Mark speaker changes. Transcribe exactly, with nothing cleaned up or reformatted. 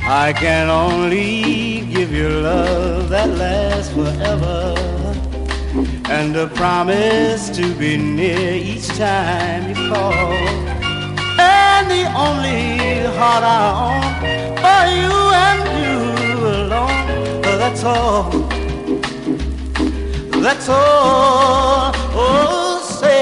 Speaker 1: I can only give you love that lasts forever, and a promise to be near each time you call. And the only heart I own for you and you alone. That's all, that's all